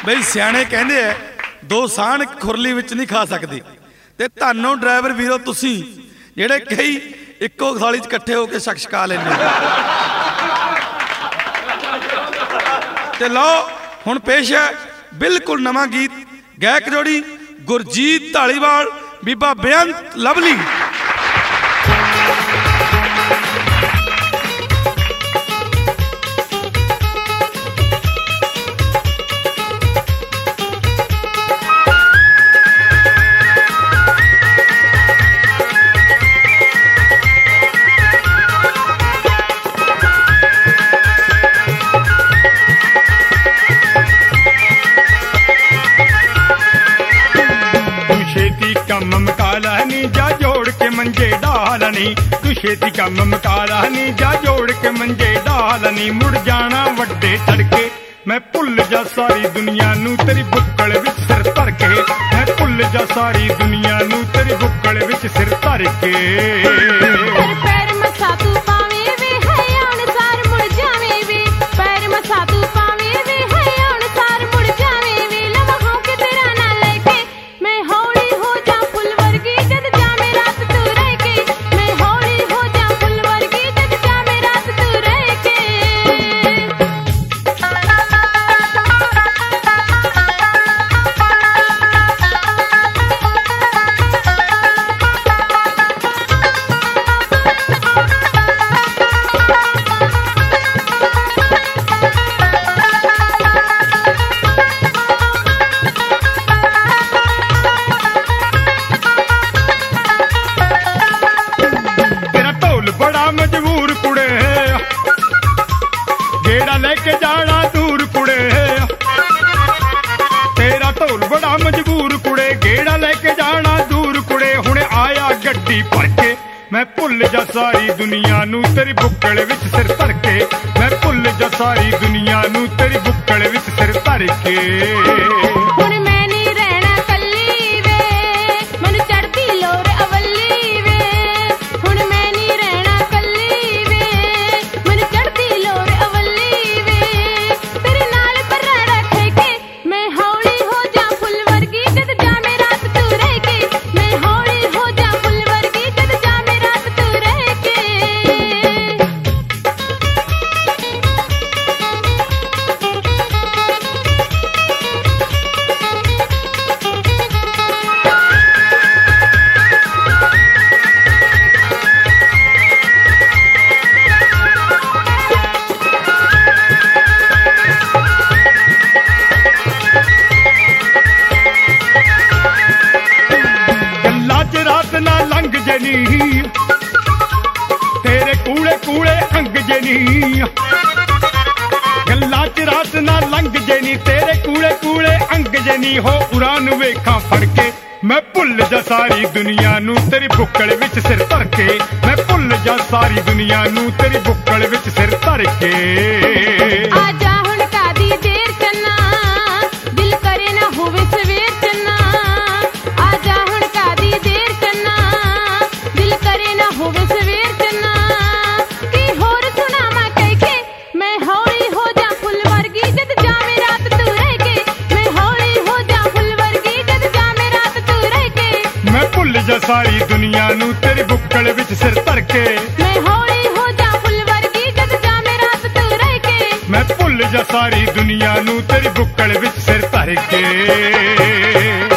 बई सियाणे कहंदे है दो साण खुरली विच नहीं खा सकते। ते धन्नो ड्राइवर वीरो तुसी जिहड़े कई इक्को थाली च इकट्ठे होकर छका लैंदे। ते लो हुण पेश है बिल्कुल नवां गीत, गायक जोड़ी गुरजीत धालीवाल बीबा बेअंत लवली। जा जोड़ के मंजे डालनी, तू छेती कम मकालानी, जा जोड़ के मंजे डालनी। मुड़ जाना वड्डे तड़के, मैं भुल जा सारी दुनिया नू तेरी बुक्कल विच सिर धर के। मैं भुल जा सारी दुनिया नू तेरी बुक्कल विच सिर धर के। पैर मसा तू पावे वे है अनुसार मुड़ जावे वे, पैर मसा तू पावे वे है अनुसार मुड़ जावे वे। लम्हों के तेरा ना लेके मैं हौली हो जा फुल वर्गी, जद जामे रात तू रह के। मैं हौली हो जा फुल वर्गी, जद जामे रात तू रह के। मजबूर कुड़े गेड़ा लेके जाना दूर कुड़े, तेरा ढोल बड़ा मजबूर कुड़े, गेड़ा लेके जाना दूर कुड़े। हुणे आया गड्डी भर के, मैं भुल जा सारी दुनिया नू तेरी बुक्कल विच सिर धर के। मैं भुल जा सारी दुनिया नू तेरी बुक्कल विच सिर धर के। हुण मैं नहीं रहना कल्ली वे, मैनू चढ़दी लोर अवली वे। हुण मैं नहीं रहना कल्ली वे, मैनू चढ़दी लोर अवली वे। तेरे नाल बर्रा रख के मैं हौली हो जा फुल वर्गी, जद जामे रात तू रह के। मैं हौली हो जा फुल वर्गी, जद जामे रात तू रह के। गल्ला च रात ना लंघ जनी, तेरे कूड़े कूड़े अंग जनी। गल्ला च रात ना लंघ जनी, तेरे कूड़े कूड़े अंग जनी। हो उड़ान वेखा फड़ के, मैं भुल जा सारी दुनिया नू तेरी बुक्कल विच सिर धर के। मैं भुल जा सारी दुनिया नू तेरी बुक्कल विच सिर धर के। आजा हुण कादी देर चन्ना, दिल करे ना होवे सवेर चन्ना। आजा हुण कादी देर चन्ना, दिल करे ना होवे सवेर चन्ना। की होर सुनावा कह के मैं हौली हो जा फुल वर्गी, जद जामे रात तू रह के। मैं हौली हो जा फुल वर्गी, जद जामे रात तू रह के। मैं भुल जा सारी दुनिया नू तेरी बुक्कल विच सिर धर के। मैं हौली हो जा फुल वर्गी, जद जामे रात तू रह के। मैं भुल जा सारी दुनिया नू तेरी बुक्कल विच सिर धर के।